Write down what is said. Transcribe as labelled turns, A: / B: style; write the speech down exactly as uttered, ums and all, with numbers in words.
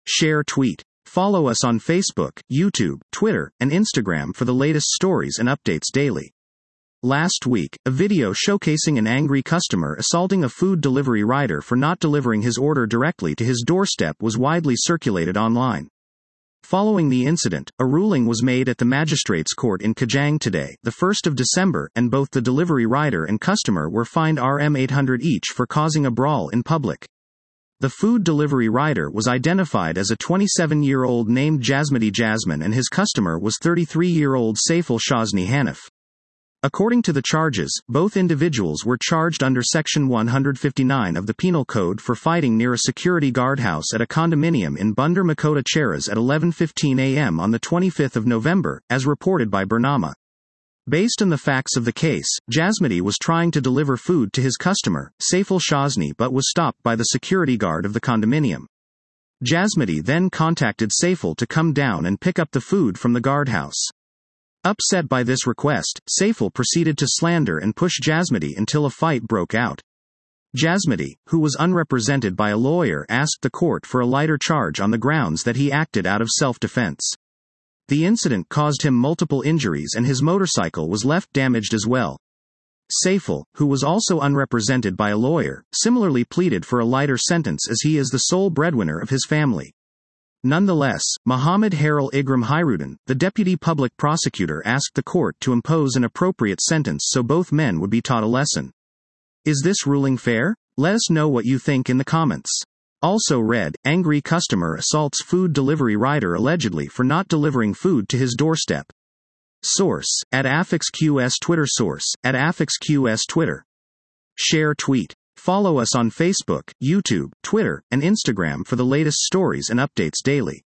A: Share tweet. Follow us on Facebook, YouTube, Twitter, and Instagram for the latest stories and updates daily. Last week, a video showcasing an angry customer assaulting a food delivery rider for not delivering his order directly to his doorstep was widely circulated online. Following the incident, a ruling was made at the Magistrates Court in Kajang today, the first of December, and both the delivery rider and customer were fined R M eight hundred each for causing a brawl in public. The food delivery rider was identified as a twenty-seven-year-old named Jasmati Jasmine and his customer was thirty-three-year-old Saiful Shazni Hanif. According to the charges, both individuals were charged under Section one fifty-nine of the Penal Code for fighting near a security guardhouse at a condominium in Bandar Mahkota Cheras at eleven fifteen a m on the twenty-fifth of November, as reported by Bernama. Based on the facts of the case, Jasmati was trying to deliver food to his customer, Saiful Shazni, but was stopped by the security guard of the condominium. Jasmati then contacted Saiful to come down and pick up the food from the guardhouse. Upset by this request, Saiful proceeded to slander and push Jasmati until a fight broke out. Jasmati, who was unrepresented by a lawyer, asked the court for a lighter charge on the grounds that he acted out of self-defense. The incident caused him multiple injuries and his motorcycle was left damaged as well. Saiful, who was also unrepresented by a lawyer, similarly pleaded for a lighter sentence as he is the sole breadwinner of his family. Nonetheless, Muhammad Haril Igram Hairuddin, the deputy public prosecutor, asked the court to impose an appropriate sentence so both men would be taught a lesson. Is this ruling fair? Let us know what you think in the comments. Also read, angry customer assaults food delivery rider allegedly for not delivering food to his doorstep. Source, at AffixQS Twitter. Source, at AffixQS Twitter. Share tweet. Follow us on Facebook, YouTube, Twitter, and Instagram for the latest stories and updates daily.